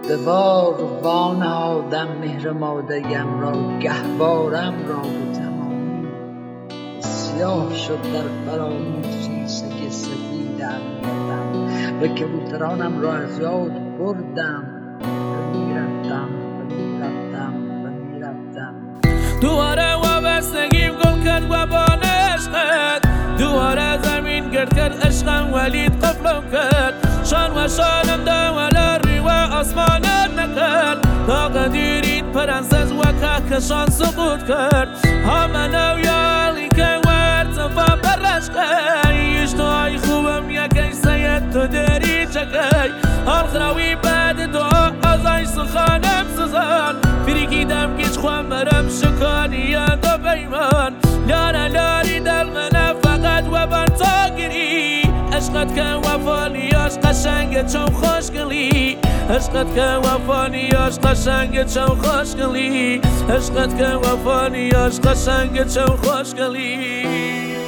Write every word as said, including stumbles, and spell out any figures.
به بار وانهادم مهر مادریم را، گهوارم را به تمامی سیاه شد در فراموشی سگ سفید امنیتم و کبوترانم را از یاد بردم و میرفتم و میرفتم و میرفتم. دوباره وابستگیم گل کرد و با عشقت، دوباره زمین گرد کرد عشقم ولید قفلم کرد، شان و شانم دوالاری و آسمانم نکرد، تا قدیرید پرنسز و کهکشان سقوط کرد، همه نویالی که ورتفا برش قی اشتهای خوبم یکی سید تو داری چکی، آخراوی بعد دعا ازای سخانم سزان، فریکیدم گیچ خوام برم شکانی یاد و بیمان، لاره لاری دل منه فقط و بر تا گیری، عشقت که وفانیاش قشنگه چون خوشگلی، عشقت که وفانیاش قشنگه چون خوشگلی، عشقت که وفانیاش قشنگه چون خوشگلی.